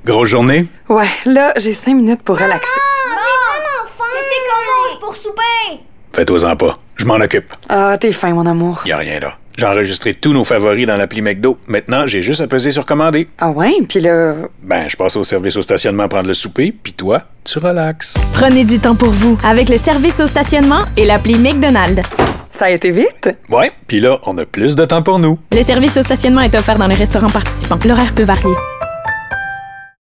Grosse journée? Ouais, là, j'ai 5 minutes pour relaxer. J'ai vraiment faim! Tu sais qu'on mange pour souper? Fais-toi-en pas. Je m'en occupe. Ah, t'es fin, mon amour. Y a rien là. J'ai enregistré tous nos favoris dans l'appli McDo. Maintenant, j'ai juste à peser sur commander. Ah ouais? Puis là... Ben, je passe au service au stationnement prendre le souper, puis toi, tu relaxes. Prenez du temps pour vous avec le service au stationnement et l'appli McDonald's. Ça a été vite? Ouais, puis là, on a plus de temps pour nous. Le service au stationnement est offert dans les restaurants participants. L'horaire peut varier.